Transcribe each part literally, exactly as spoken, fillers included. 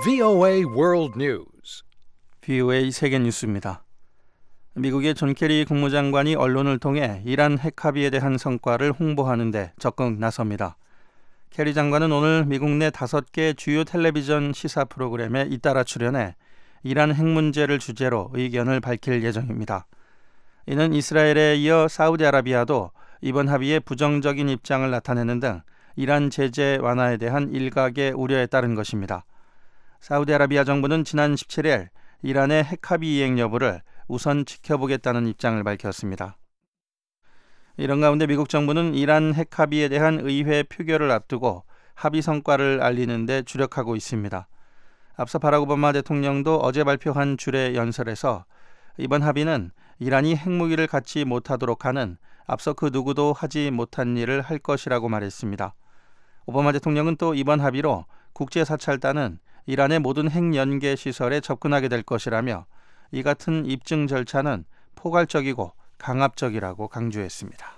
브이오에이 World News. 브이오에이 세계 뉴스입니다. 미국의 존 케리 국무장관이 언론을 통해 이란 핵합의에 대한 성과를 홍보하는 데 적극 나섭니다. 케리 장관은 오늘 미국 내 다섯 개 주요 텔레비전 시사 프로그램에 잇따라 출연해 이란 핵 문제를 주제로 의견을 밝힐 예정입니다. 이는 이스라엘에 이어 사우디아라비아도 이번 합의에 부정적인 입장을 나타내는 등 이란 제재 완화에 대한 일각의 우려에 따른 것입니다. 사우디아라비아 정부는 지난 십칠 일 이란의 핵합의 이행 여부를 우선 지켜보겠다는 입장을 밝혔습니다. 이런 가운데 미국 정부는 이란 핵합의에 대한 의회 표결을 앞두고 합의 성과를 알리는 데 주력하고 있습니다. 앞서 바락 오바마 대통령도 어제 발표한 주례 연설에서 이번 합의는 이란이 핵무기를 갖지 못하도록 하는 앞서 그 누구도 하지 못한 일을 할 것이라고 말했습니다. 오바마 대통령은 또 이번 합의로 국제사찰단은 이란의 모든 핵 연계 시설에 접근하게 될 것이라며 이 같은 입증 절차는 포괄적이고 강압적이라고 강조했습니다.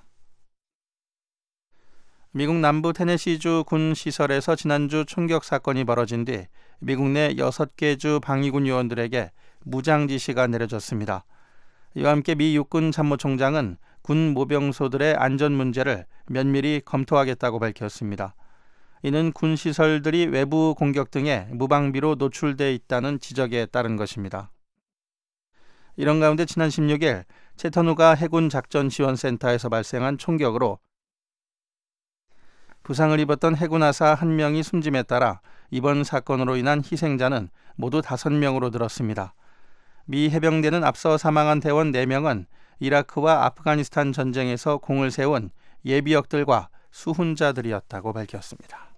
미국 남부 테네시주 군 시설에서 지난주 총격 사건이 벌어진 뒤 미국 내 여섯 개 주 방위군 요원들에게 무장 지시가 내려졌습니다. 이와 함께 미 육군 참모총장은 군 모병소들의 안전 문제를 면밀히 검토하겠다고 밝혔습니다. 이는 군 시설들이 외부 공격 등에 무방비로 노출돼 있다는 지적에 따른 것입니다. 이런 가운데 지난 십육 일 채터누가 해군 작전지원센터에서 발생한 총격으로 부상을 입었던 해군하사 한 명이 숨짐에 따라 이번 사건으로 인한 희생자는 모두 다섯 명으로 늘었습니다. 미 해병대는 앞서 사망한 대원 네 명은 이라크와 아프가니스탄 전쟁에서 공을 세운 예비역들과 수훈자들이었다고 밝혔습니다.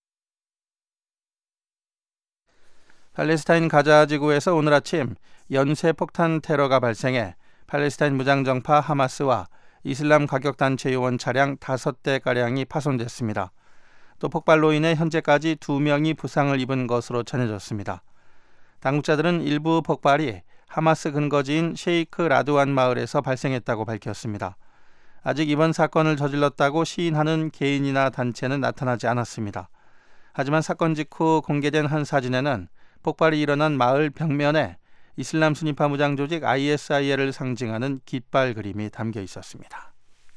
팔레스타인 가자 지구에서 오늘 아침 연쇄 폭탄 테러가 발생해 팔레스타인 무장정파 하마스와 이슬람 가격단체 요원 차량 다섯 대가량이 파손됐습니다. 또 폭발로 인해 현재까지 두 명이 부상을 입은 것으로 전해졌습니다. 당국자들은 일부 폭발이 하마스 근거지인 셰이크 라드완 마을에서 발생했다고 밝혔습니다. 아직 이번 사건을 저질렀다고 시인하는 개인이나 단체는 나타나지 않았습니다. 하지만 사건 직후 공개된 한 사진에는 폭발이 일어난 마을 벽면에 이슬람 순위파 무장 조직 아이에스아이엘을 상징하는 깃발 그림이 담겨 있었습니다.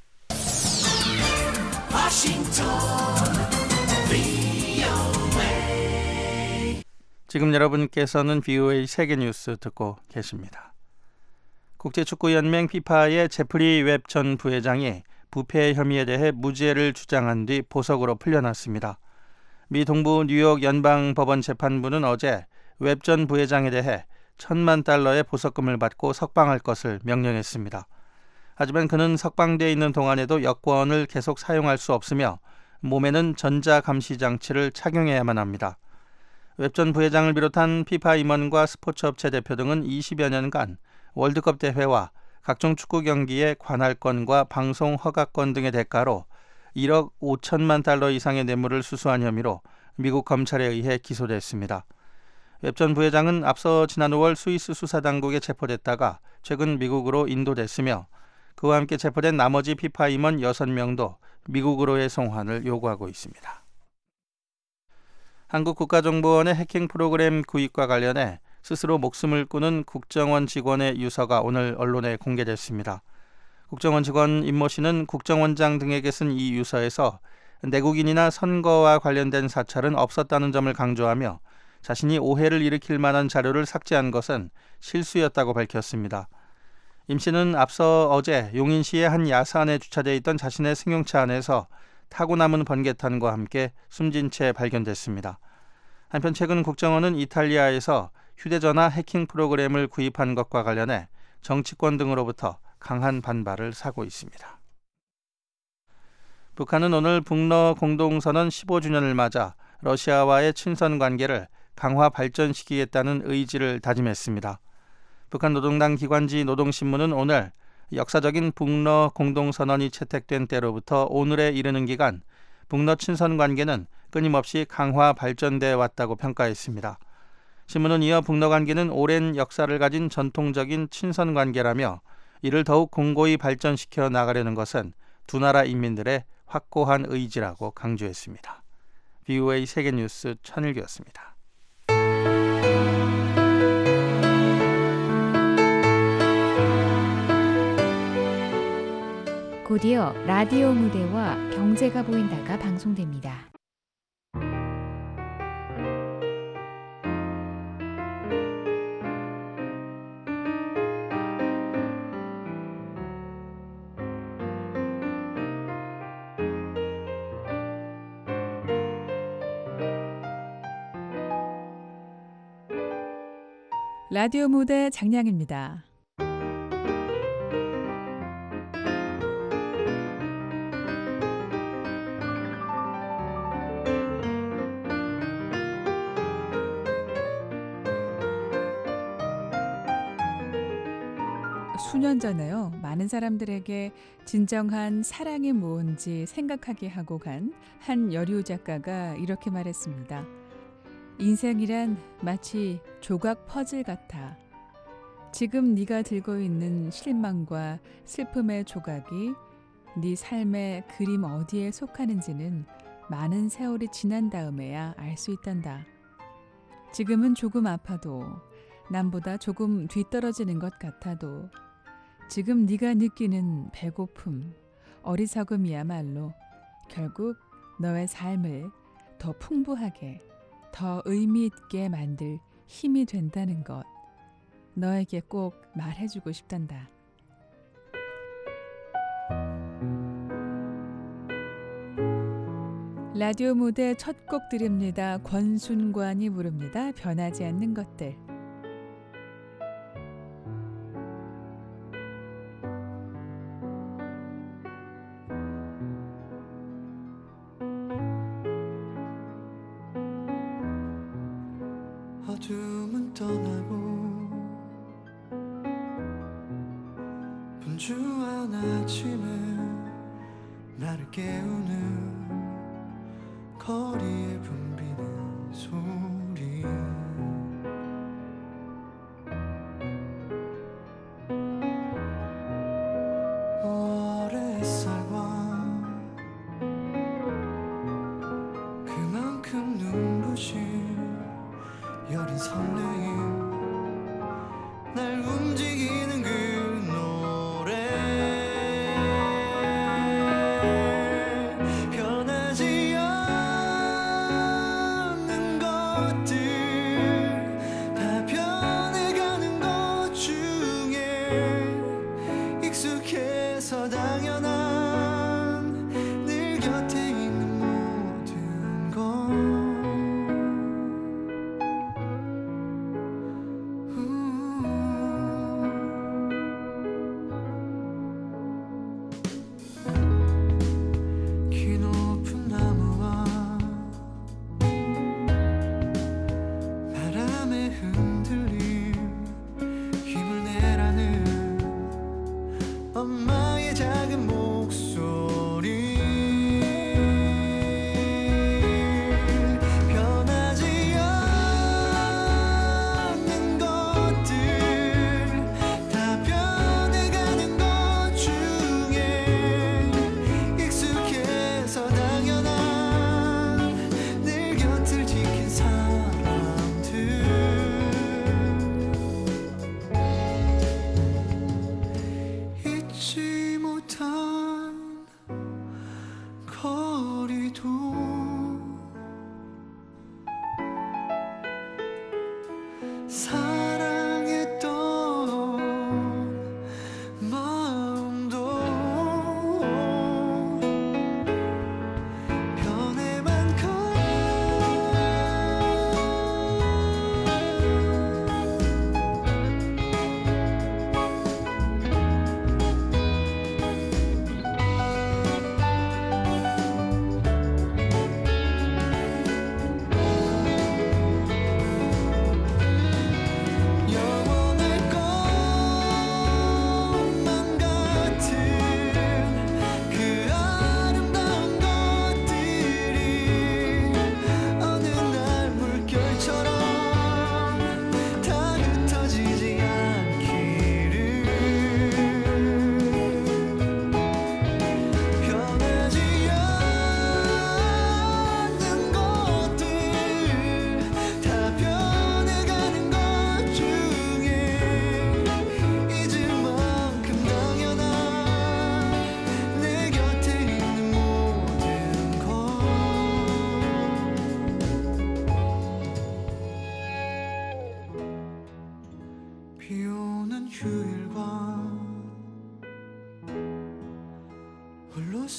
지금 여러분께서는 브이오에이 세계뉴스 듣고 계십니다. 국제축구연맹 피파의 제프리 웹 전 부회장이 부패 혐의에 대해 무죄를 주장한 뒤 보석으로 풀려났습니다. 미 동부 뉴욕 연방법원 재판부는 어제 웹 전 부회장에 대해 천만 달러의 보석금을 받고 석방할 것을 명령했습니다. 하지만 그는 석방돼 있는 동안에도 여권을 계속 사용할 수 없으며 몸에는 전자감시장치를 착용해야만 합니다. 웹 전 부회장을 비롯한 피파 임원과 스포츠업체 대표 등은 이십여 년간 월드컵 대회와 각종 축구 경기의 관할권과 방송 허가권 등의 대가로 일억 오천만 달러 이상의 뇌물을 수수한 혐의로 미국 검찰에 의해 기소됐습니다. 웹 전 부회장은 앞서 지난 오월 스위스 수사당국에 체포됐다가 최근 미국으로 인도됐으며 그와 함께 체포된 나머지 피파 임원 여섯 명도 미국으로의 송환을 요구하고 있습니다. 한국국가정보원의 해킹 프로그램 구입과 관련해 스스로 목숨을 끊은 국정원 직원의 유서가 오늘 언론에 공개됐습니다. 국정원 직원 임모 씨는 국정원장 등에게 쓴 이 유서에서 내국인이나 선거와 관련된 사찰은 없었다는 점을 강조하며 자신이 오해를 일으킬 만한 자료를 삭제한 것은 실수였다고 밝혔습니다. 임 씨는 앞서 어제 용인시의 한 야산에 주차되어 있던 자신의 승용차 안에서 타고 남은 번개탄과 함께 숨진 채 발견됐습니다. 한편 최근 국정원은 이탈리아에서 휴대전화 해킹 프로그램을 구입한 것과 관련해 정치권 등으로부터 강한 반발을 사고 있습니다. 북한은 오늘 북러 공동선언 십오 주년을 맞아 러시아와의 친선 관계를 강화 발전시키겠다는 의지를 다짐했습니다. 북한 노동당 기관지 노동신문은 오늘 역사적인 북러 공동선언이 채택된 때로부터 오늘에 이르는 기간 북러 친선 관계는 끊임없이 강화 발전돼 왔다고 평가했습니다. 신문은 이어 북러 관계는 오랜 역사를 가진 전통적인 친선 관계라며 이를 더욱 공고히 발전시켜 나가려는 것은 두 나라 인민들의 확고한 의지라고 강조했습니다. 브이오에이 세계뉴스 천일규였습니다. 곧이어 라디오 무대와 경제가 보인다가 방송됩니다. 라디오 무대 장량입니다. 수년 전에요. 많은 사람들에게 진정한 사랑이 무언지 생각하게 하고 간 한 여류 작가가 이렇게 말했습니다. 인생이란 마치 조각 퍼즐 같아. 지금 네가 들고 있는 실망과 슬픔의 조각이 네 삶의 그림 어디에 속하는지는 많은 세월이 지난 다음에야 알 수 있단다. 지금은 조금 아파도 남보다 조금 뒤떨어지는 것 같아도 지금 네가 느끼는 배고픔, 어리석음이야말로 결국 너의 삶을 더 풍부하게, 더 의미 있게 만들 힘이 된다는 것, 너에게 꼭 말해주고 싶단다. 라디오 무대 첫 곡 드립니다. 권순관이 부릅니다. 변하지 않는 것들. 어둠은 떠나고 분주한 아침에 나를 깨우는 거리에 붐비는 소리 오월의 햇살과 그만큼 눈부신 여린 설레임 날 움직이는 그 노래 변하지 않는 것들 다 변해가는 것 중에 익숙해서 당연한 늘 곁에 있는 모든 것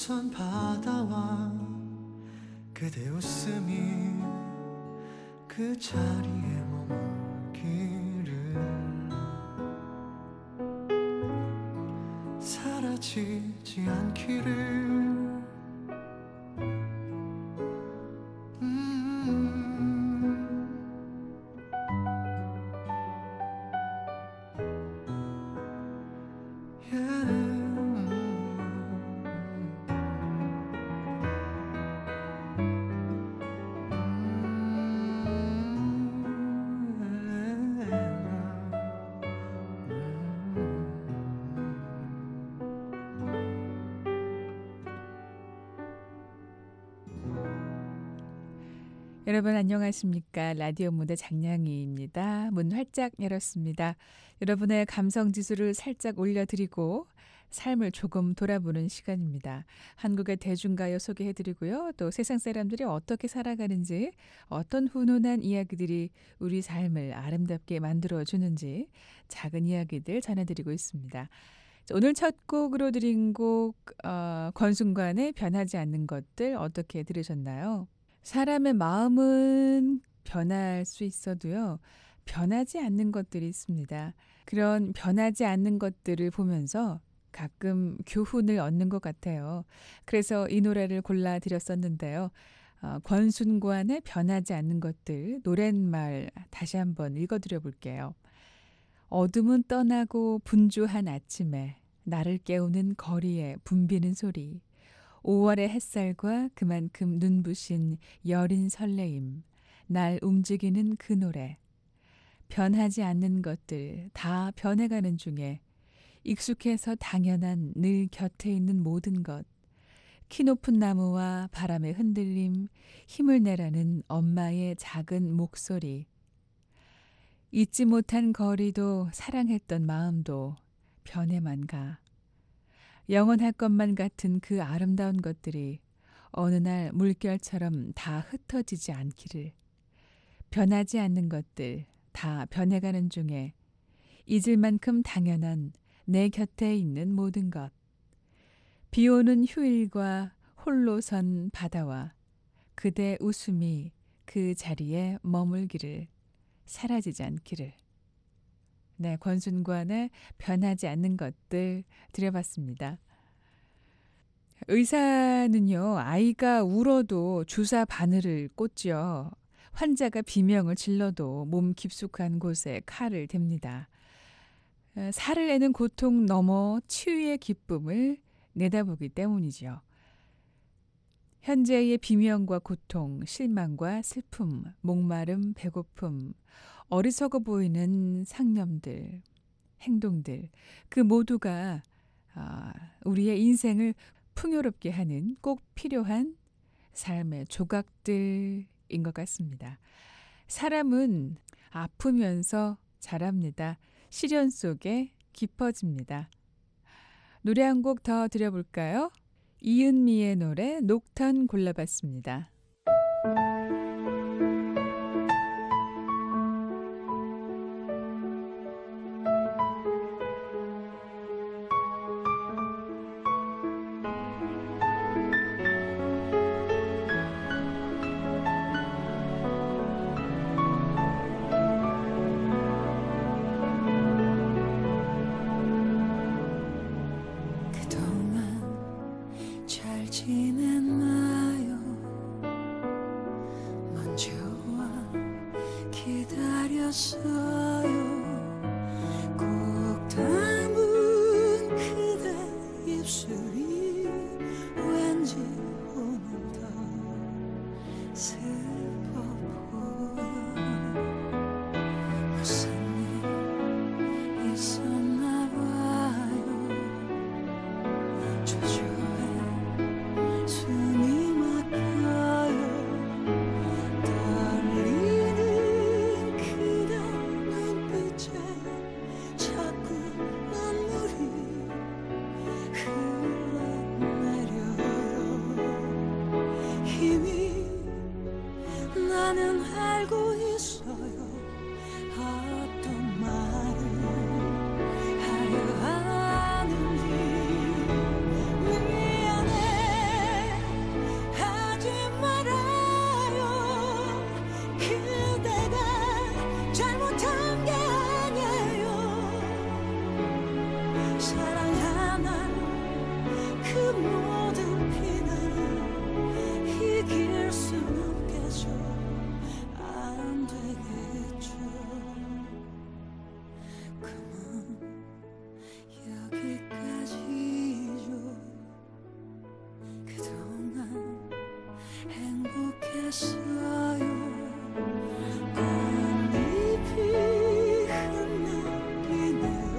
홀로선 바다와 그대 웃음이 그 자리에 머물기를 사라지지 않기를 여러분 안녕하십니까? 라디오 무대 장량희입니다. 문 활짝 열었습니다. 여러분의 감성 지수를 살짝 올려드리고 삶을 조금 돌아보는 시간입니다. 한국의 대중가요 소개해드리고요. 또 세상 사람들이 어떻게 살아가는지, 어떤 훈훈한 이야기들이 우리 삶을 아름답게 만들어주는지 작은 이야기들 전해드리고 있습니다. 오늘 첫 곡으로 드린 곡 어, 권순관의 변하지 않는 것들 어떻게 들으셨나요? 사람의 마음은 변할 수 있어도요, 변하지 않는 것들이 있습니다. 그런 변하지 않는 것들을 보면서 가끔 교훈을 얻는 것 같아요. 그래서 이 노래를 골라드렸었는데요. 어, 권순관의 변하지 않는 것들, 노랫말 다시 한번 읽어드려 볼게요. 어둠은 떠나고 분주한 아침에 나를 깨우는 거리에 붐비는 소리. 오월의 햇살과 그만큼 눈부신 여린 설레임, 날 움직이는 그 노래. 변하지 않는 것들 다 변해가는 중에 익숙해서 당연한 늘 곁에 있는 모든 것. 키높은 나무와 바람의 흔들림, 힘을 내라는 엄마의 작은 목소리. 잊지 못한 거리도 사랑했던 마음도 변해만 가. 영원할 것만 같은 그 아름다운 것들이 어느 날 물결처럼 다 흩어지지 않기를. 변하지 않는 것들 다 변해가는 중에 잊을 만큼 당연한 내 곁에 있는 모든 것. 비 오는 휴일과 홀로 선 바다와 그대 웃음이 그 자리에 머물기를, 사라지지 않기를. 네, 권순관의 변하지 않는 것들 드려봤습니다. 의사는요, 아이가 울어도 주사 바늘을 꽂죠. 환자가 비명을 질러도 몸 깊숙한 곳에 칼을 댑니다. 살을 내는 고통 넘어 치유의 기쁨을 내다보기 때문이죠. 현재의 비명과 고통, 실망과 슬픔, 목마름, 배고픔, 어리석어 보이는 상념들, 행동들, 그 모두가 우리의 인생을 풍요롭게 하는 꼭 필요한 삶의 조각들인 것 같습니다. 사람은 아프면서 자랍니다. 시련 속에 깊어집니다. 노래 한 곡 더 드려볼까요? 이은미의 노래 녹턴 골라봤습니다. 지냈나요? 먼저 와 기다렸어요. 꼭 닮은 그대 입술이 왠지 오늘 더 슬퍼 보여. 무슨 일 있었나 봐요. 초조해 숨이 막혀요. 떨리는 그대 했어요. 꽃잎이 흩날리네요.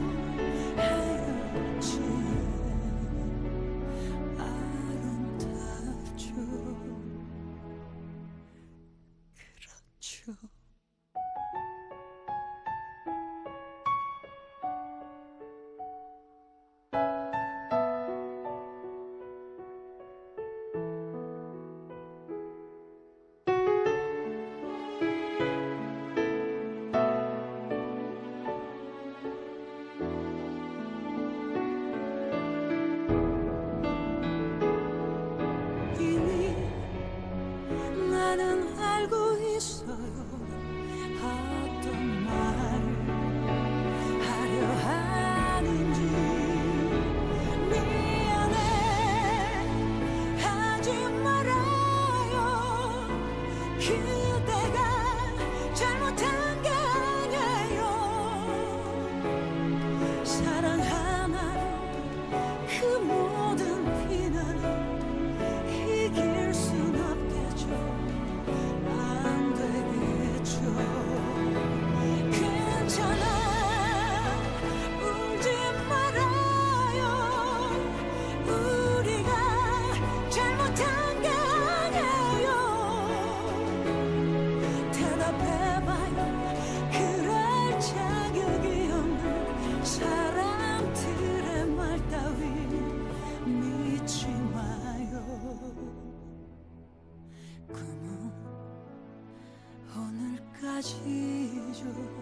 헤어진 아름답죠. 그렇죠. 이미 나는 알고 있어요. 어떤 말 하려 하는지. 미안해 하지 말아요. 그대가 잘못한 게 아니에요. 사랑 하나로 그 모든 비난을 이길 순 없겠죠. 안 되겠죠. 괜찮아 울지 말아요. 우리가 잘못한 게 아니에요. 대답해봐요. 그럴 자격이 없는 사람들의 말 따윈 믿지 마요. 꿈은 오늘까지죠.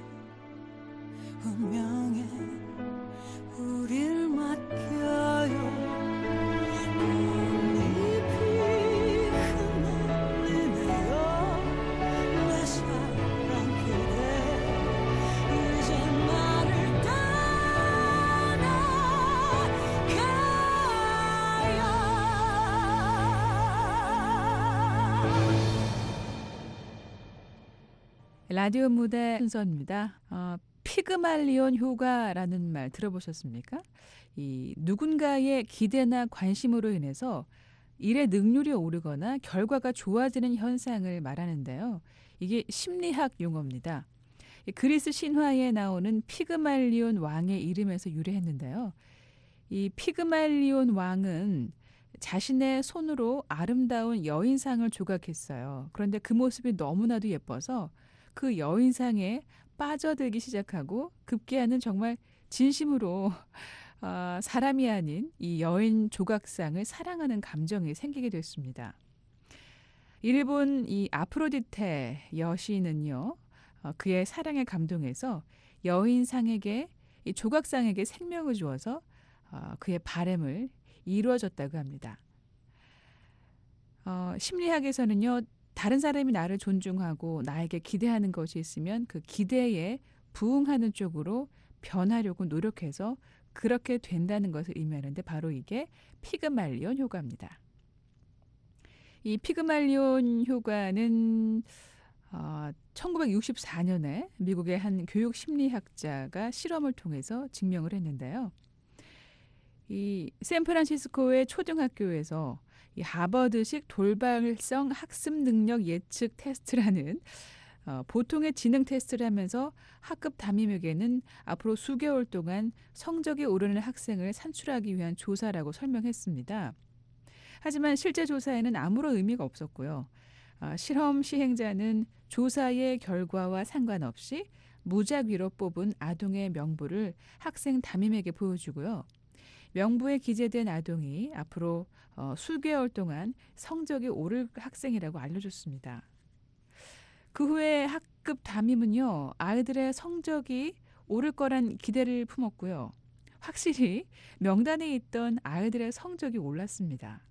운명에 우릴 맡겨요. 꽃잎이 흩날리네요. 내 사랑 그대 이제 나를 떠나가요. 라디오 무대 순서입니다. 어, 피그말리온 효과라는 말 들어보셨습니까? 이 누군가의 기대나 관심으로 인해서 일의 능률이 오르거나 결과가 좋아지는 현상을 말하는데요. 이게 심리학 용어입니다. 이 그리스 신화에 나오는 피그말리온 왕의 이름에서 유래했는데요. 이 피그말리온 왕은 자신의 손으로 아름다운 여인상을 조각했어요. 그런데 그 모습이 너무나도 예뻐서 그 여인상에 빠져들기 시작하고 급기야는 정말 진심으로 어, 사람이 아닌 이 여인 조각상을 사랑하는 감정이 생기게 됐습니다. 일본 이 아프로디테 여신은요, 어, 그의 사랑에 감동해서 여인상에게 이 조각상에게 생명을 주어서 어, 그의 바람을 이루어졌다고 합니다. 어, 심리학에서는요, 다른 사람이 나를 존중하고 나에게 기대하는 것이 있으면 그 기대에 부응하는 쪽으로 변하려고 노력해서 그렇게 된다는 것을 의미하는데 바로 이게 피그말리온 효과입니다. 이 피그말리온 효과는 어, 천구백육십사 년에 미국의 한 교육 심리학자가 실험을 통해서 증명을 했는데요. 이 샌프란시스코의 초등학교에서 이 하버드식 돌발성 학습 능력 예측 테스트라는 어, 보통의 지능 테스트를 하면서 학급 담임에게는 앞으로 수개월 동안 성적이 오르는 학생을 산출하기 위한 조사라고 설명했습니다. 하지만 실제 조사에는 아무런 의미가 없었고요. 어, 실험 시행자는 조사의 결과와 상관없이 무작위로 뽑은 아동의 명부를 학생 담임에게 보여주고요. 명부에 기재된 아동이 앞으로 어, 수개월 동안 성적이 오를 학생이라고 알려줬습니다. 그 후에 학급 담임은요, 아이들의 성적이 오를 거란 기대를 품었고요. 확실히 명단에 있던 아이들의 성적이 올랐습니다.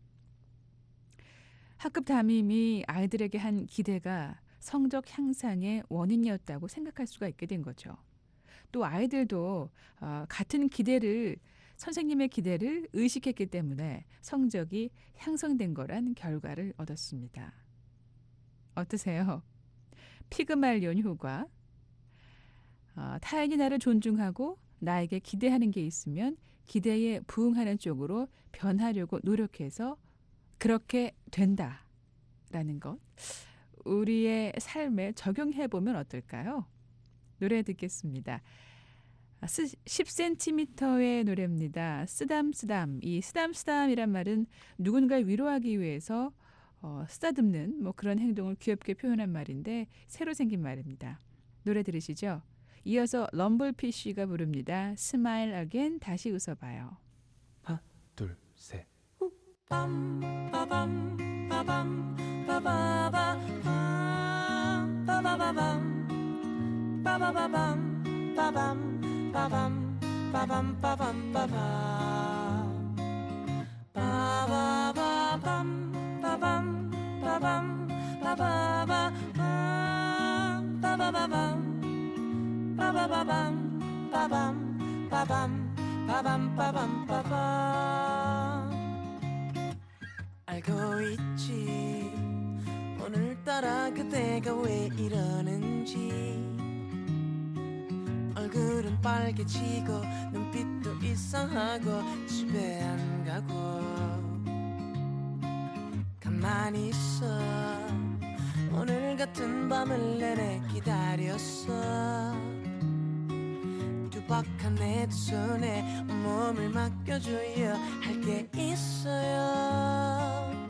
학급 담임이 아이들에게 한 기대가 성적 향상의 원인이었다고 생각할 수가 있게 된 거죠. 또 아이들도 어, 같은 기대를 선생님의 기대를 의식했기 때문에 성적이 향상된 거란 결과를 얻었습니다. 어떠세요? 피그말리온 효과. 어, 타인이 나를 존중하고 나에게 기대하는 게 있으면 기대에 부응하는 쪽으로 변하려고 노력해서 그렇게 된다 라는 것, 우리의 삶에 적용해 보면 어떨까요? 노래 듣겠습니다. 십 센티미터의 노래입니다. 쓰담쓰담. 이 쓰담쓰담이란 말은 누군가를 위로하기 위해서 어, 쓰다듬는 뭐 그런 행동을 귀엽게 표현한 말인데 새로 생긴 말입니다. 노래 들으시죠? 이어서 럼블피쉬가 부릅니다. 스마일 어겐, 다시 웃어봐요. 하나 둘 셋. 빰 빠밤 빠밤 빠바바 빰 빠바바밤 빠바바밤 빠밤 빠밤 빠밤 빠밤 빠밤 빠바바밤 빠밤 빠밤 빠바바 빰 빠바바밤 빠바바밤 빠밤 빠밤 빠밤 빠밤 빠밤 알고 있지 오늘따라 그대가 왜 이러는지 얼굴은 빨개지고 눈빛도 이상하고 집에 안 가고 가만히 있어 오늘 같은 밤을 내내 기다렸어 두박한 내 두 손에 몸을 맡겨줘야 할 게 있어요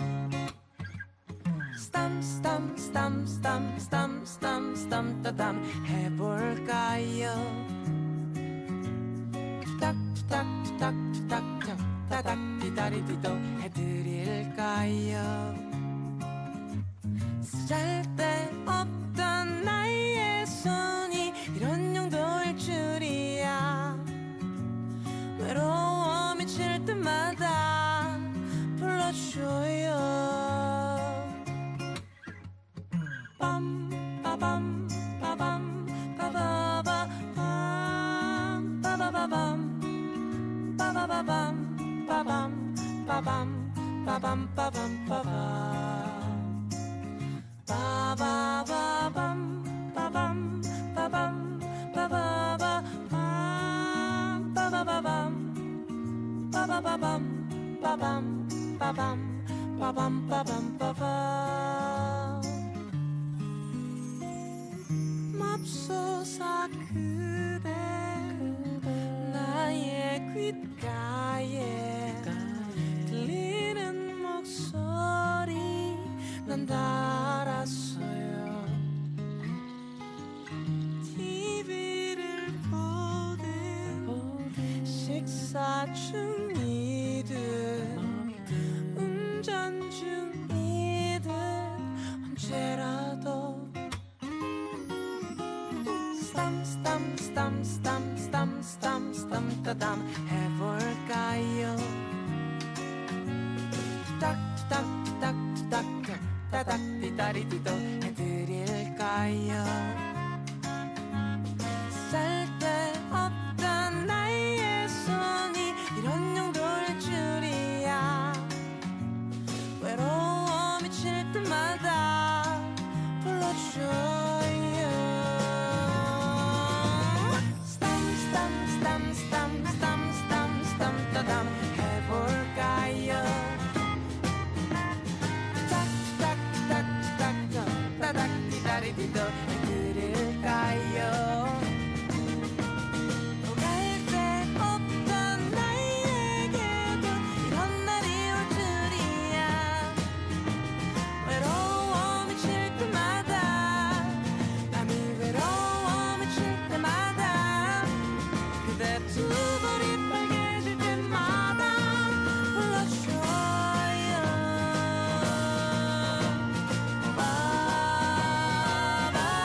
스탐 스탐 스탐 스탐 스탐 스탐 스탐 따담 해볼까요 투닥 투닥 투닥 투닥 투닥 따닥 디다리디도 해드릴까요 쓸데없던 나의 손이 이런 용도일 줄이야 외로워 미칠 때마다 불러줘요 빰 빠밤 빠밤 빠바바 빰 빠바바밤 빠바바밤 빠밤 빠밤 빠밤 빠밤 빠밤 빠바바밤 빠밤 빠밤 빠바바 빰 빠바바밤 빠바바밤 빠밤 빠밤 빠밤 빠밤 빠밤 맙소사 그대 나의 귓가에 들리는 목소리 난 다 알았어요 티비를 보든 식사 중이든 운전 중이든 언제라도 스탐 스탐 스탐 스탐 스탐 스탐 스탐 따담 해볼까요 투닥 투닥 투닥 투닥 따닥 디다리디도 해드릴까요 쓸데없던 나의 손이 이런 용도일 줄이야 외로워 미칠 때마다 불러줘요 디도 해드릴까요 오갈 데 없던 나에게도 이런 날이 올 줄이야 외로워 미칠 때마다 남이 외로워 미칠 때마다 그대 두 볼이 빨개질 때마다 불러줘요 바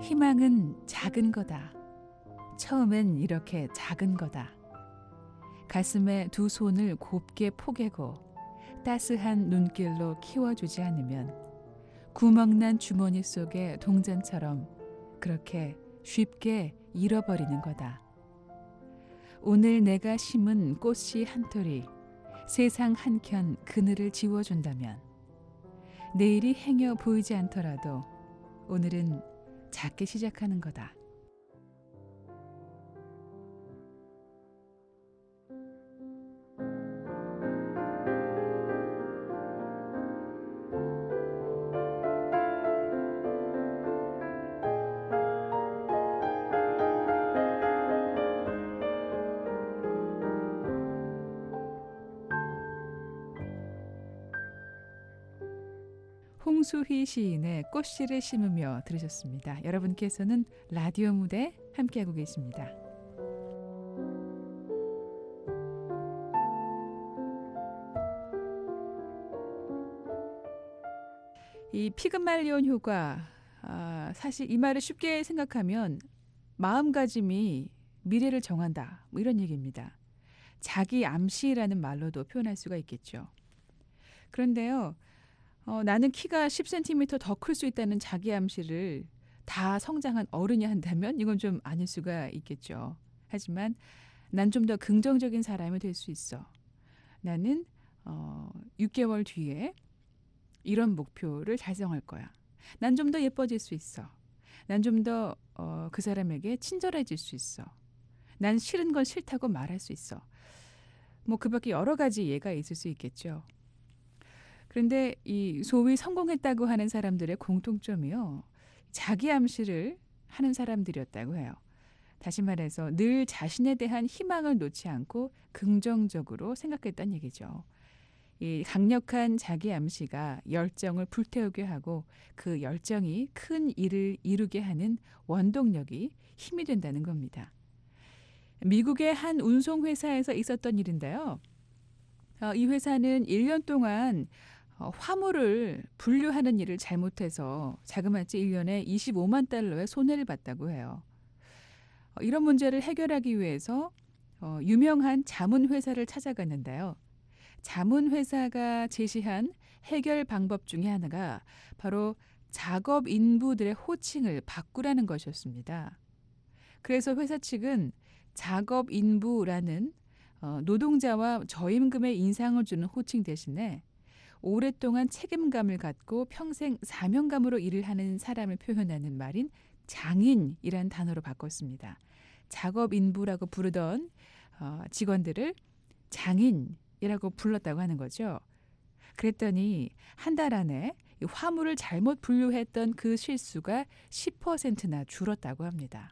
희망은 작은 거다. 처음엔 이렇게 작은 거다. 가슴에 두 손을 곱게 포개고 따스한 눈길로 키워주지 않으면 구멍난 주머니 속의 동전처럼 그렇게 쉽게 잃어버리는 거다. 오늘 내가 심은 꽃씨 한 토리, 세상 한켠 그늘을 지워준다면 내일이 행여 보이지 않더라도 오늘은 작게 시작하는 거다. 홍수희 시인의 꽃씨를 심으며 들으셨습니다. 여러분께서는 라디오 무대 함께하고 계십니다. 이 피그말리온 효과, 아, 사실 이 말을 쉽게 생각하면 마음가짐이 미래를 정한다, 뭐 이런 얘기입니다. 자기 암시라는 말로도 표현할 수가 있겠죠. 그런데요, 어, 나는 키가 십 센티미터 더 클 수 있다는 자기 암시를 다 성장한 어른이 한다면 이건 좀 아닐 수가 있겠죠. 하지만 난 좀 더 긍정적인 사람이 될 수 있어. 나는 어, 육 개월 뒤에 이런 목표를 달성할 거야. 난 좀 더 예뻐질 수 있어. 난 좀 더 어, 그 사람에게 친절해질 수 있어. 난 싫은 건 싫다고 말할 수 있어. 뭐 그 밖에 여러 가지 예가 있을 수 있겠죠. 그런데 이 소위 성공했다고 하는 사람들의 공통점이요, 자기 암시를 하는 사람들이었다고 해요. 다시 말해서 늘 자신에 대한 희망을 놓지 않고 긍정적으로 생각했다는 얘기죠. 이 강력한 자기 암시가 열정을 불태우게 하고 그 열정이 큰 일을 이루게 하는 원동력이 힘이 된다는 겁니다. 미국의 한 운송회사에서 있었던 일인데요. 어, 이 회사는 일 년 동안 어, 화물을 분류하는 일을 잘못해서 자그마치 일 년에 이십오만 달러의 손해를 봤다고 해요. 어, 이런 문제를 해결하기 위해서 어, 유명한 자문회사를 찾아갔는데요. 자문회사가 제시한 해결 방법 중에 하나가 바로 작업 인부들의 호칭을 바꾸라는 것이었습니다. 그래서 회사 측은 작업 인부라는 어, 노동자와 저임금의 인상을 주는 호칭 대신에 오랫동안 책임감을 갖고 평생 사명감으로 일을 하는 사람을 표현하는 말인 장인이란 단어로 바꿨습니다. 작업 인부라고 부르던 어, 직원들을 장인이라고 불렀다고 하는 거죠. 그랬더니 한 달 안에 이 화물을 잘못 분류했던 그 실수가 십 퍼센트나 줄었다고 합니다.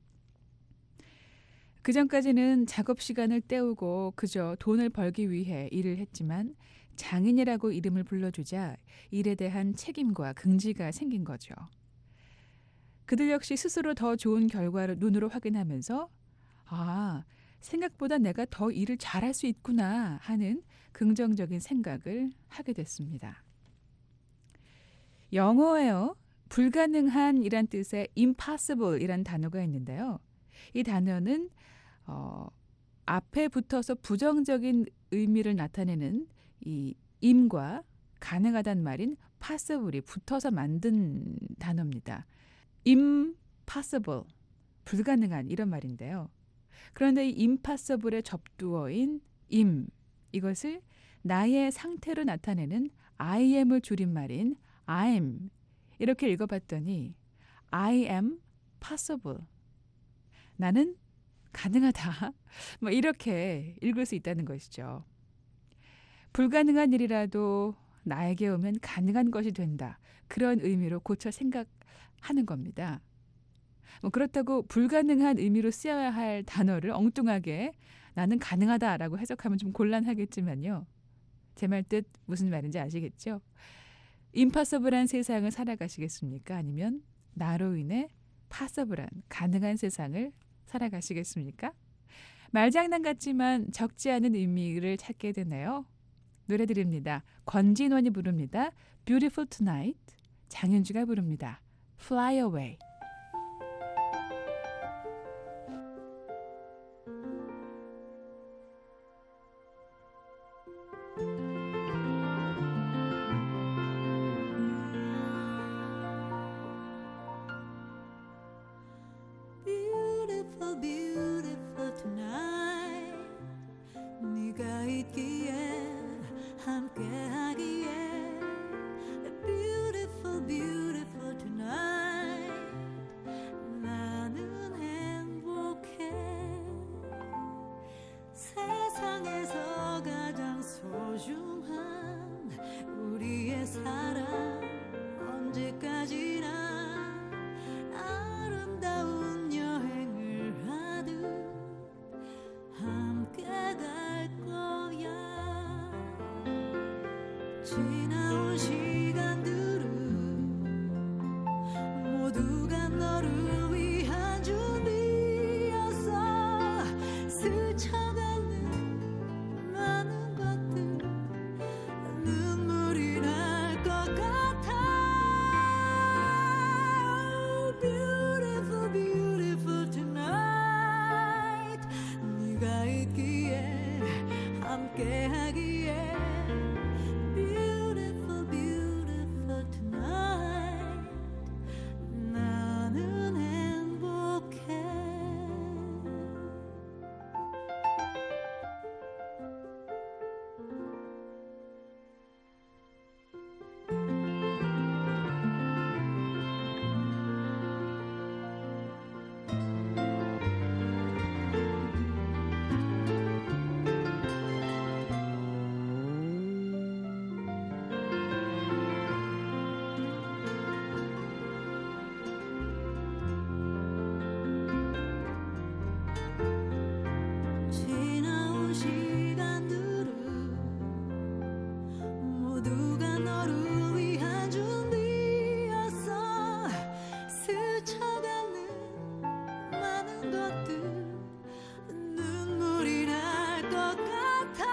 그전까지는 작업 시간을 때우고 그저 돈을 벌기 위해 일을 했지만 장인이라고 이름을 불러주자 일에 대한 책임과 긍지가 생긴 거죠. 그들 역시 스스로 더 좋은 결과를 눈으로 확인하면서 아, 생각보다 내가 더 일을 잘할 수 있구나 하는 긍정적인 생각을 하게 됐습니다. 영어에요, 불가능한 이란 뜻의 impossible 이란 단어가 있는데요. 이 단어는 어, 앞에 붙어서 부정적인 의미를 나타내는 이 im과 가능하단 말인 possible이 붙어서 만든 단어입니다. impossible, 불가능한 이런 말인데요. 그런데 이 impossible의 접두어인 im, 이것을 나의 상태로 나타내는 I am을 줄인 말인 I'm, 이렇게 읽어봤더니 I am possible, 나는 가능하다, 뭐 이렇게 읽을 수 있다는 것이죠. 불가능한 일이라도 나에게 오면 가능한 것이 된다, 그런 의미로 고쳐 생각하는 겁니다. 뭐 그렇다고 불가능한 의미로 쓰여야 할 단어를 엉뚱하게 나는 가능하다라고 해석하면 좀 곤란하겠지만요. 제 말 뜻 무슨 말인지 아시겠죠? 임파서블한 세상을 살아가시겠습니까? 아니면 나로 인해 파서블한 가능한 세상을 살아가시겠습니까? 말장난 같지만 적지 않은 의미를 찾게 되네요. 노래 드립니다. 권진원이 부릅니다. Beautiful Tonight, 장윤주가 부릅니다. Fly Away. 스쳐가는 많은 것들 눈물이 날 것 같아.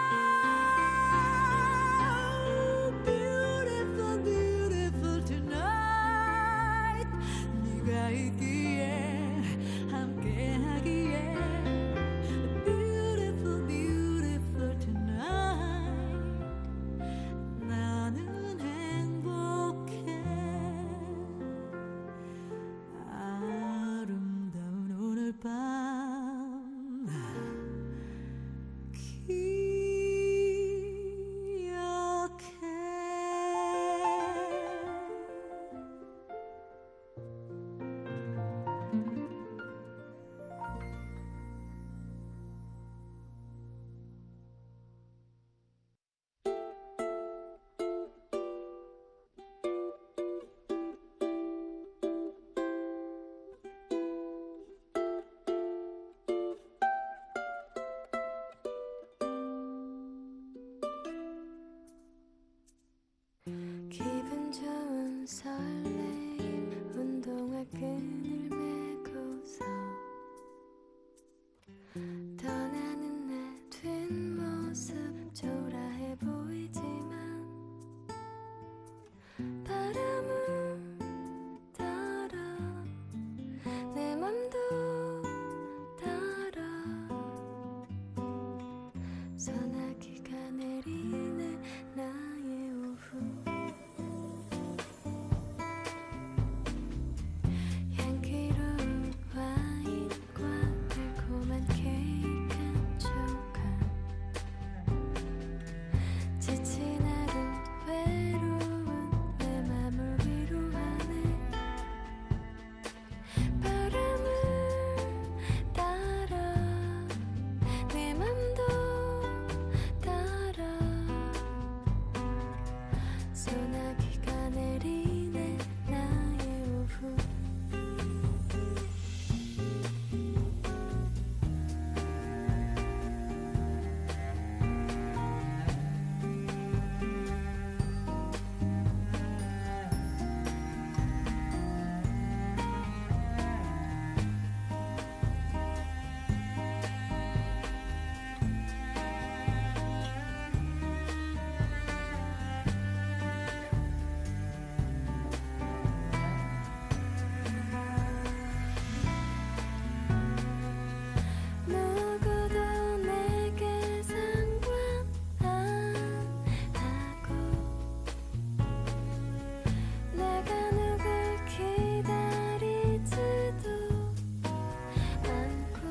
Beautiful, beautiful tonight. 네가 있기에 함께하기에 Beautiful, beautiful tonight. 나는 행복해. 아름다운 오늘 밤 기분 좋은 설레임 운동화 끈을 메고서 떠나는 내 뒷모습 초라해 보이지만 바람을 따라 내 맘도 따라 소나기가 내리네 나의 오후. 향기로운 와인과 달콤한 케이크 한 조각. 지친 하루 외로운 내 맘을 위로하네. 바람을 따라 내 맘도 따라 소나기가 내리네 나의 오후. 누구도 내게 상관 안 하고 내가 누굴 기다리지도 않고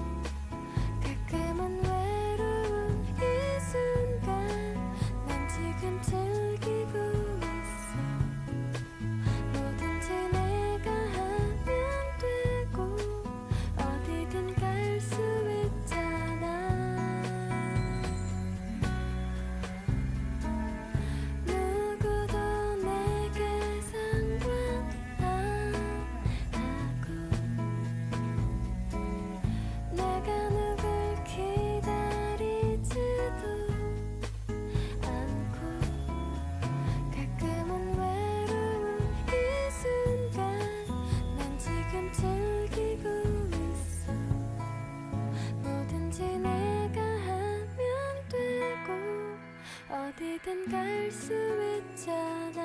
가끔은 외로운 이 순간 난 지금 즐기고 있어. 뭐든지 내가 하면 되고 어디든 갈 수 있잖아. 누구도 내게 상관 안 하고 내가 누굴 기다리지도 않고 가끔은 외로운 이 순간 난 지금 즐기고 있어. 뭐든지 내가 하면 되고 어디든 갈 수 있잖아.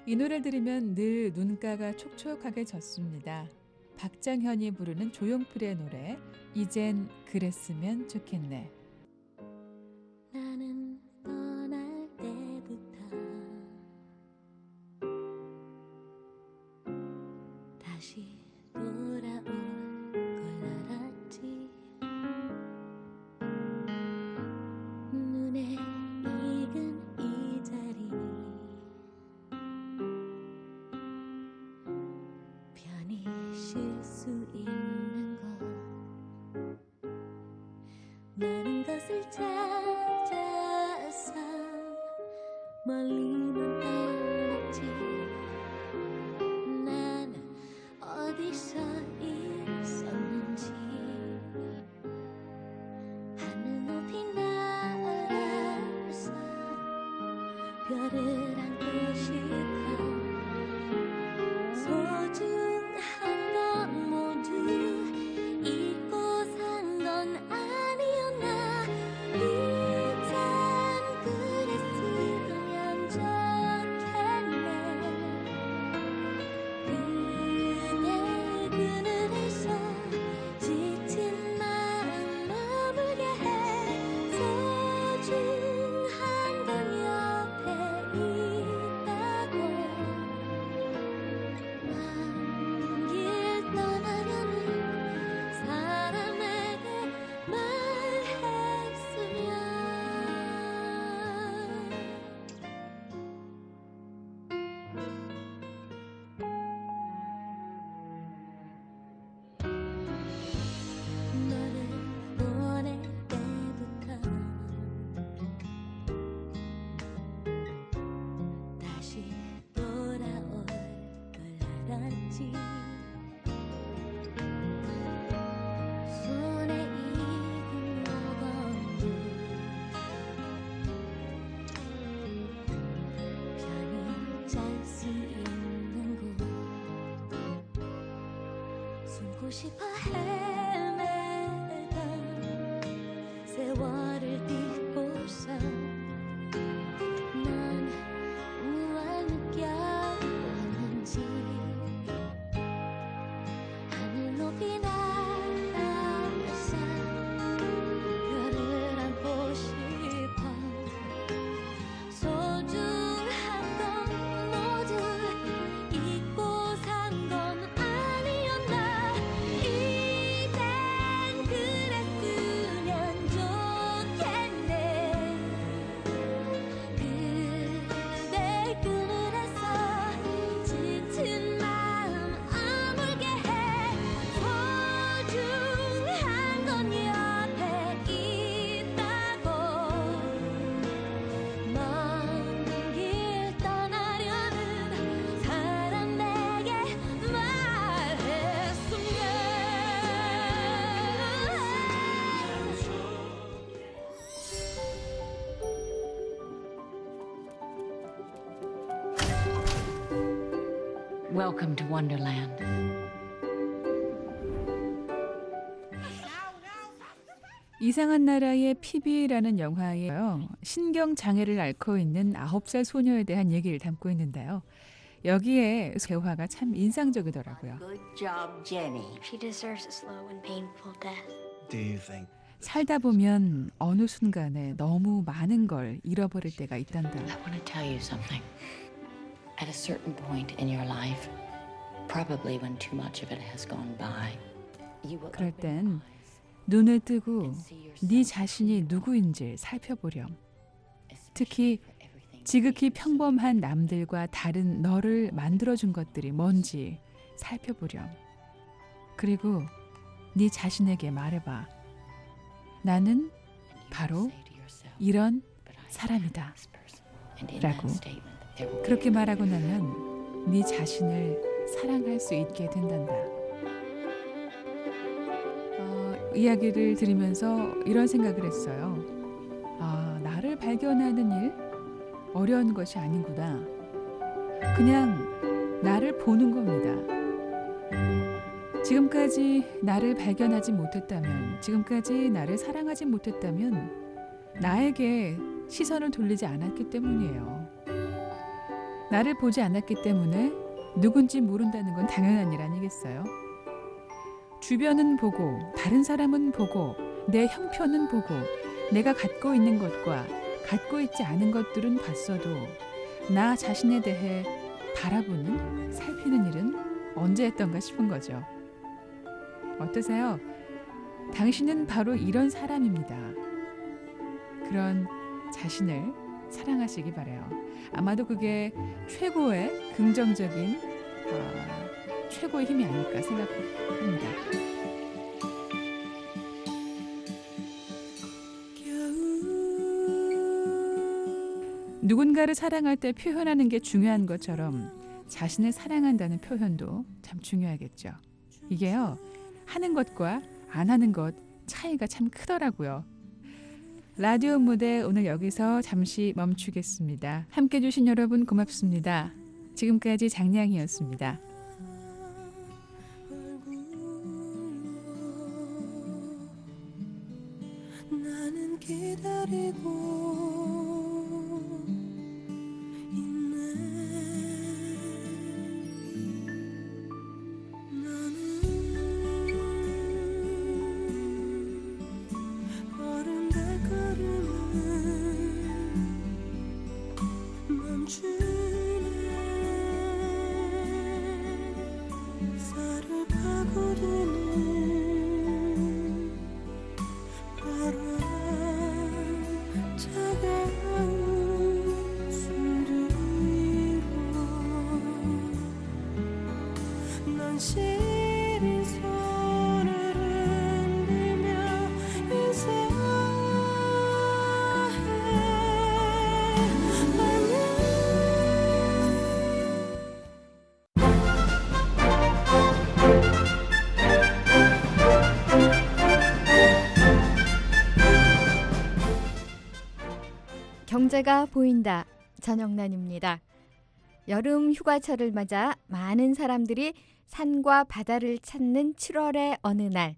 이 노래를 들으면 늘 눈가가 촉촉하게 젖습니다. 박장현이 부르는 조용필의 노래 이젠 그랬으면 좋겠네. 나는 떠날 때부터 다시 돌아올 걸 알았지. 눈에 익은 이 자리 편히 쉴 수 있는 곳 많은 것을 찾아서 멀리는 떠났지. 난 어디서 있었는지 하늘 높이 날아서 별을 안고 싶어. 소중한 건 모두 잊고 산 건 아니었나. 이젠 그랬으면 좋겠네. 그대 그늘에서 지친 마음 머물게 해. 소중한 건 옆에 있다고. 먼 길 떠나려는 사람에게 말했으면. 너를 보낼 때부터 다시 돌아올 걸 알았지. 손에 익은 모건도 편히 잘 수 있는 곳 숨고 싶어 헤매던 세월을 딛고서 난 무얼 느꼈는지 하늘 높이 날아서 별을 안고 싶어. 소중한 건 모두 잊고 산 건 아니었나. 이젠 그랬으면 좋겠네. 그대 그늘에서 지친 마음 아물게 해. 소중한 건 옆에 있다고. 먼 길 떠나려는 사람 내게 말했으면. Welcome to Wonderland. 이상한 나라의 피비라는 영화에요. 신경 장애를 앓고 있는 아홉 살 소녀에 대한 얘기를 담고 있는데요. 여기에 대화가 참 인상적이더라고요. Good job, Jenny. She deserves a slow and painful death. Do you think? 살다 보면 어느 순간에 너무 많은 걸 잃어버릴 때가 있단다. I want to tell you something. At a certain point in your life, probably when too much of it has gone by, you will 그럴 open 땐 your eyes 눈을 뜨고 and see yourself 네 자신이 누구인지 살펴보렴. 특히 for everything 지극히 평범한 남들과 다른 너를 만들어준 것들이 뭔지 살펴보렴. 그리고 네 자신에게 말해봐. 나는 and you will 바로 say to yourself, 이런 "But I am 사람이다. this person." And in 라고. that statement, there will be 그렇게 말하고 나면 네 자신을 사랑할 수 있게 된단다. 어, 이야기를 들으면서 이런 생각을 했어요. 아, 나를 발견하는 일 어려운 것이 아니구나. 그냥 나를 보는 겁니다. 지금까지 나를 발견하지 못했다면, 지금까지 나를 사랑하지 못했다면 나에게 시선을 돌리지 않았기 때문이에요. 나를 보지 않았기 때문에 누군지 모른다는 건 당연한 일 아니겠어요? 주변은 보고, 다른 사람은 보고, 내 형편은 보고, 내가 갖고 있는 것과 갖고 있지 않은 것들은 봤어도 나 자신에 대해 바라보는, 살피는 일은 언제 했던가 싶은 거죠. 어떠세요? 당신은 바로 이런 사람입니다. 그런 자신을 사랑하시기 바라요. 아마도 그게 최고의 긍정적인 어, 최고의 힘이 아닐까 생각합니다. 누군가를 사랑할 때 표현하는 게 중요한 것처럼 자신을 사랑한다는 표현도 참 중요하겠죠. 이게요, 하는 것과 안 하는 것 차이가 참 크더라고요. 라디오 무대 오늘 여기서 잠시 멈추겠습니다. 함께 해주신 여러분 고맙습니다. 지금까지 장량이었습니다. 나는 기다리고 시린 손을 흔들며 인사해. 경제가 보인다. 전영란입니다. 여름 휴가철을 맞아 많은 사람들이 산과 바다를 찾는 칠월의 어느 날,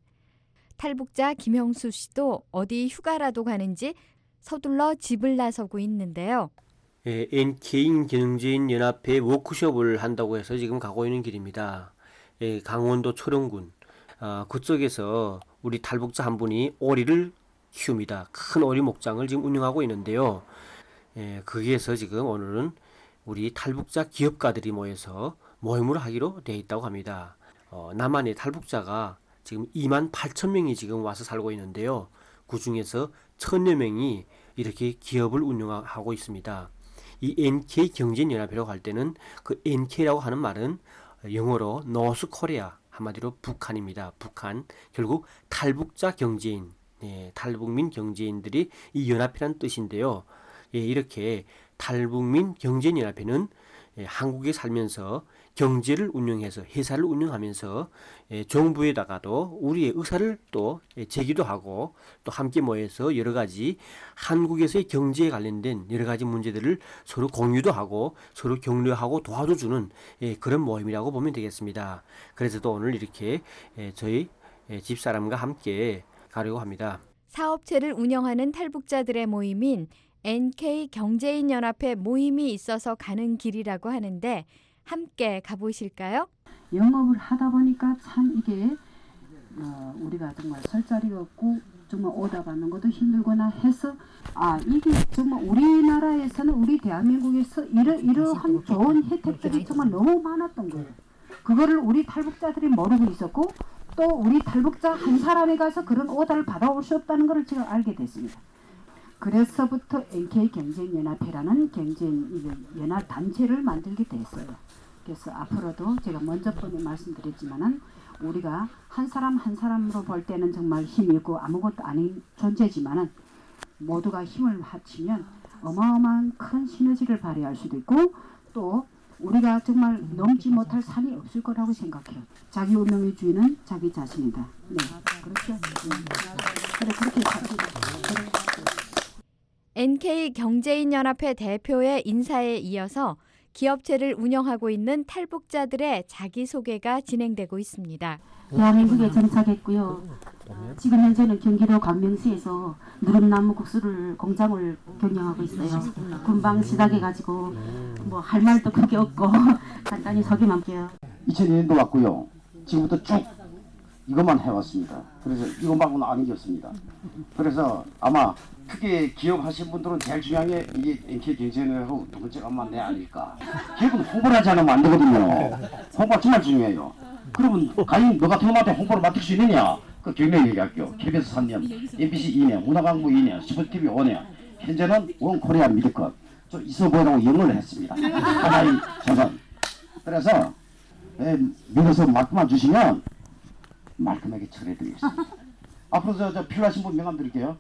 탈북자 김형수 씨도 어디 휴가라도 가는지 서둘러 집을 나서고 있는데요. 예, 엔케이 경제인 연합회 워크숍을 한다고 해서 지금 가고 있는 길입니다. 예, 강원도 초령군 어, 그쪽에서 우리 탈북자 한 분이 오리를 키웁니다. 큰 오리 목장을 지금 운영하고 있는데요. 예, 거기에서 지금 오늘은 우리 탈북자 기업가들이 모여서 모임을 하기로 되어 있다고 합니다. 어, 남한의 탈북자가 지금 이만 팔천 명이 지금 와서 살고 있는데요. 그 중에서 천여 명이 이렇게 기업을 운영하고 있습니다. 이 엔케이 경제연합회라고 할 때는 그 엔케이라고 하는 말은 영어로 노스 코리아, 한마디로 북한입니다. 북한. 결국 탈북자 경제인, 예, 탈북민 경제인들이 이 연합회란 뜻인데요. 예, 이렇게 탈북민 경제연합회는 예, 한국에 살면서 경제를 운영해서 회사를 운영하면서 예, 정부에다가도 우리의 의사를 또 예, 제기도 하고 또 함께 모여서 여러 가지 한국에서의 경제에 관련된 여러 가지 문제들을 서로 공유도 하고 서로 격려하고 도와줘주는 예, 그런 모임이라고 보면 되겠습니다. 그래서 또 오늘 이렇게 예, 저희 예, 집사람과 함께 가려고 합니다. 사업체를 운영하는 탈북자들의 모임인 엔케이 경제인 연합회 모임이 있어서 가는 길이라고 하는데 함께 가보실까요? 영업을 하다 보니까 참 이게 어, 우리가 정말 설 자리가 없고 정말 오다 가는 것도 힘들거나 해서 아 이게 정말 우리나라에서는 우리 대한민국에서 이러, 이러한 좋은 혜택들이 정말 너무 많았던 거예요. 그거를 우리 탈북자들이 모르고 있었고 또 우리 탈북자 한 사람이 가서 그런 오다를 받아올 수 없다는 것을 제가 알게 됐습니다. 그래서부터 엔케이 경제연합회라는 경제인 연합 단체를 만들게 됐어요. 그래서 앞으로도 제가 먼저 번에 말씀드렸지만은 우리가 한 사람 한 사람으로 볼 때는 정말 힘이 있고 아무것도 아닌 존재지만은 모두가 힘을 합치면 어마어마한 큰 시너지를 발휘할 수도 있고 또 우리가 정말 넘지 못할 산이 없을 거라고 생각해요. 자기 운명의 주인은 자기 자신이다. 네, 그렇죠. 네. 그래 그렇게 합시다. 엔케이 경제인 연합회 대표의 인사에 이어서 기업체를 운영하고 있는 탈북자들의 자기소개가 진행되고 있습니다. 대한민국에 정착했고요. 지금 현재는 경기도 광명시에서 누름나무 국수를 공장을 경영하고 있어요. 금방 시작해가지고 뭐 할 말도 크게 없고 간단히 소개만 할게요. 이천이 년도 왔고요. 지금부터 쭉 이것만 해왔습니다. 그래서 이것 말고는 아닌 게 없습니다. 그래서 아마 크게 기업하신 분들은 제일 중요한 게 이게 엔케이 경쟁하고 두 번째가 아마 내 아닐까. 기업은 홍보를 하지 않으면 안 되거든요. 홍보가 정말 중요해요. 그러면 과연 너 같은 놈한테 홍보를 맡길 수 있느냐? 그 경력 얘기할게요. 케이비에스 삼 년, 엠비씨 이 년, 문화광부 이 년, 스포티비 오 년. 현재는 원코리아 미드컷. 좀 있어 보이라고 영어를 했습니다. 하나의 조선. 그래서 에, 믿어서 말씀만 주시면 말끔하게 처리해드리겠습니다. 앞으로 저, 저 필요하신 분 명함 드릴게요.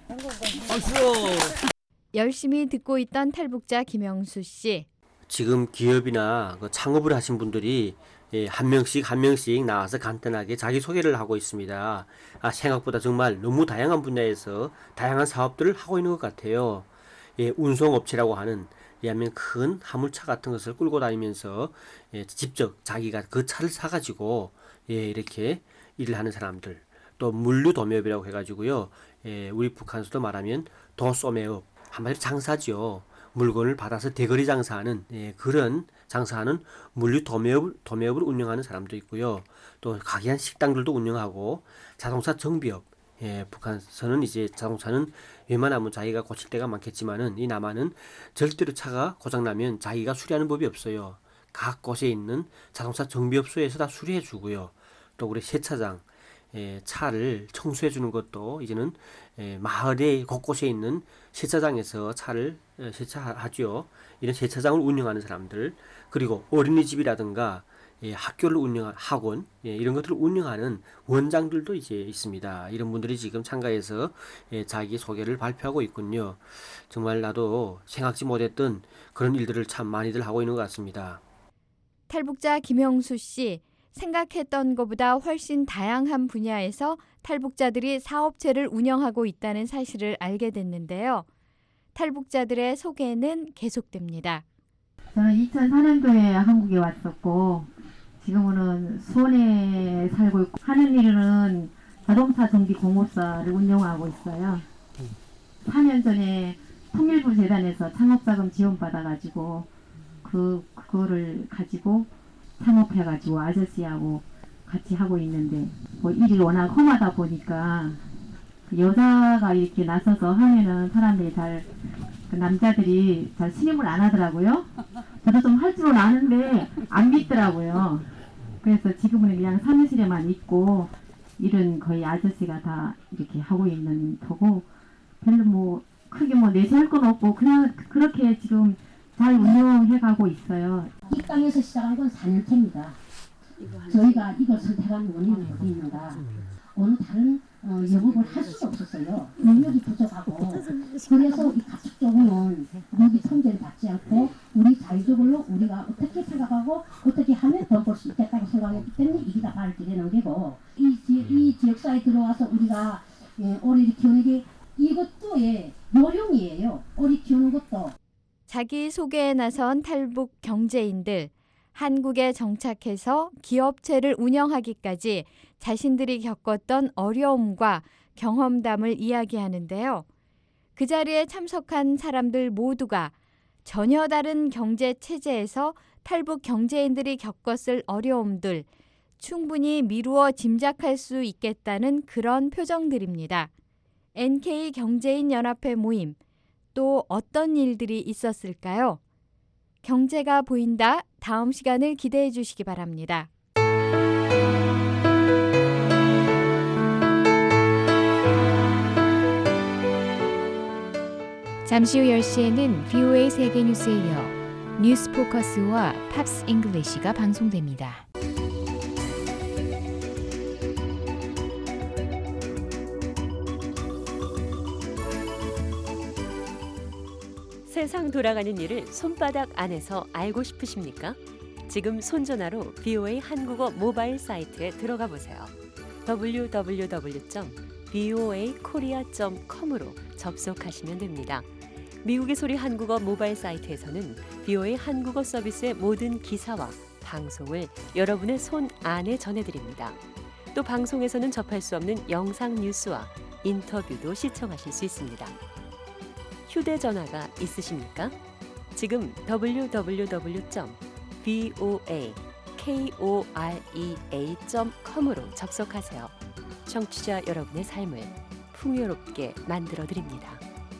열심히 듣고 있던 탈북자 김영수 씨. 지금 기업이나 그 창업을 하신 분들이 예, 한 명씩 한 명씩 나와서 간단하게 자기소개를 하고 있습니다. 아, 생각보다 정말 너무 다양한 분야에서 다양한 사업들을 하고 있는 것 같아요. 예, 운송업체라고 하는 예하면 큰 화물차 같은 것을 끌고 다니면서 예, 직접 자기가 그 차를 사가지고 예, 이렇게 일을 하는 사람들, 또 물류도매업이라고 해가지고요. 예, 우리 북한에서도 말하면 도소매업, 한마디로 장사죠. 물건을 받아서 대거리 장사하는 예, 그런 장사하는 물류도매업을 도매업을 운영하는 사람도 있고요. 또 가게한 식당들도 운영하고 자동차 정비업. 예, 북한에서는 이제 자동차는 웬만하면 자기가 고칠 때가 많겠지만은 이 남한은 절대로 차가 고장나면 자기가 수리하는 법이 없어요. 각 곳에 있는 자동차 정비업소에서 다 수리해 주고요. 또 우리 세차장, 예, 차를 청소해 주는 것도 이제는 예, 마을의 곳곳에 있는 세차장에서 차를 예, 세차하죠. 이런 세차장을 운영하는 사람들, 그리고 어린이집이라든가 예, 학교를 운영하는 학원, 예, 이런 것들을 운영하는 원장들도 이제 있습니다. 이런 분들이 지금 참가해서 예, 자기 소개를 발표하고 있군요. 정말 나도 생각지 못했던 그런 일들을 참 많이들 하고 있는 것 같습니다. 탈북자 김영수 씨, 생각했던 것보다 훨씬 다양한 분야에서 탈북자들이 사업체를 운영하고 있다는 사실을 알게 됐는데요. 탈북자들의 소개는 계속됩니다. 저는 이천사 년도에 한국에 왔었고 지금은 수원에 살고 있고 하는 일은 자동차 정비 공업사를 운영하고 있어요. 사 년 전에 통일부 재단에서 창업자금 지원받아가지고 그, 그거를 가지고 창업해가지고 아저씨하고 같이 하고 있는데 뭐 일이 워낙 험하다 보니까 여자가 이렇게 나서서 하면은 사람들이 잘 그 남자들이 잘 신임을 안 하더라고요. 저도 좀 할 줄은 아는데 안 믿더라고요. 그래서 지금은 그냥 사무실에만 있고 일은 거의 아저씨가 다 이렇게 하고 있는 거고 별로 뭐 크게 뭐 내세울 건 없고 그냥 그렇게 지금 잘 운영해가고 있어요. 이 땅에서 시작한 건 사 년째입니다. 저희가 이걸 선택한 원인은 어디 있는가? 어느 다른 어, 영업을 할 수가 없었어요. 능력이 부족하고 그래서 이 가축적으로는 누기 통제를 받지 않고 우리 자유적으로 우리가 어떻게 생각하고 어떻게 하면 더 벌 수 있겠다고 생각했기 때문에 이게 다 발견되는 게고 이, 지, 이 지역사에 들어와서 우리가 예, 오리를 키우는 게 이것도 예, 요령이에요. 오리 키우는 것도. 자기 소개에 나선 탈북 경제인들, 한국에 정착해서 기업체를 운영하기까지 자신들이 겪었던 어려움과 경험담을 이야기하는데요. 그 자리에 참석한 사람들 모두가 전혀 다른 경제 체제에서 탈북 경제인들이 겪었을 어려움들, 충분히 미루어 짐작할 수 있겠다는 그런 표정들입니다. 엔케이 경제인 연합회 모임, 또 어떤 일들이 있었을까요? 경제가 보인다. 다음 시간을 기대해 주시기 바랍니다. 잠시 후 열 시에는 비오에이 세계뉴스에 이어 뉴스 포커스와 팝스 잉글리시가 방송됩니다. 세상 돌아가는 일을 손바닥 안에서 알고 싶으십니까? 지금 손전화로 비오에이 한국어 모바일 사이트에 들어가 보세요. 더블유 더블유 더블유 점 비오에이 코리아 점 컴으로 접속하시면 됩니다. 미국의 소리 한국어 모바일 사이트에서는 비오에이 한국어 서비스의 모든 기사와 방송을 여러분의 손 안에 전해드립니다. 또 방송에서는 접할 수 없는 영상 뉴스와 인터뷰도 시청하실 수 있습니다. 휴대전화가 있으십니까? 지금 더블유 더블유 더블유 점 비오에이 코레아 점 컴으로 접속하세요. 청취자 여러분의 삶을 풍요롭게 만들어드립니다.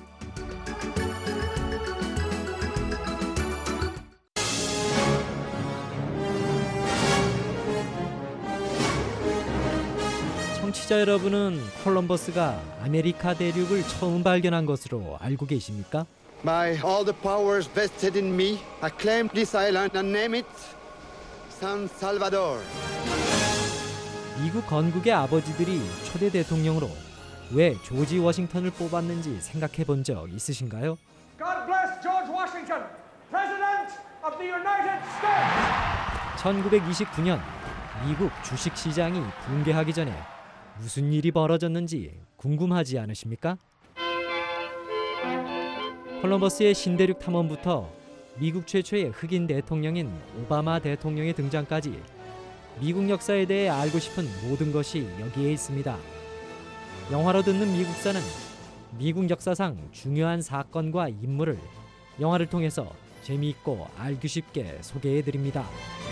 청취자 여러분은 콜럼버스가 아메리카 대륙을 처음 발견한 것으로 알고 계십니까? By all the powers vested in me, I claim this island and name it San Salvador. 미국 건국의 아버지들이 초대 대통령으로 왜 조지 워싱턴을 뽑았는지 생각해 본 적 있으신가요? God bless George Washington, President of the United States. 천구백이십구 년 미국 주식시장이 붕괴하기 전에 무슨 일이 벌어졌는지 궁금하지 않으십니까? 콜럼버스의 신대륙 탐험부터 미국 최초의 흑인 대통령인 오바마 대통령의 등장까지 미국 역사에 대해 알고 싶은 모든 것이 여기에 있습니다. 영화로 듣는 미국사는 미국 역사상 중요한 사건과 인물을 영화를 통해서 재미있고 알기 쉽게 소개해드립니다.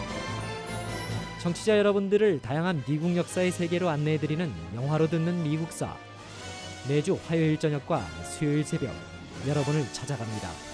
청취자 여러분들을 다양한 미국 역사의 세계로 안내해드리는 영화로 듣는 미국사. 매주 화요일 저녁과 수요일 새벽 여러분을 찾아갑니다.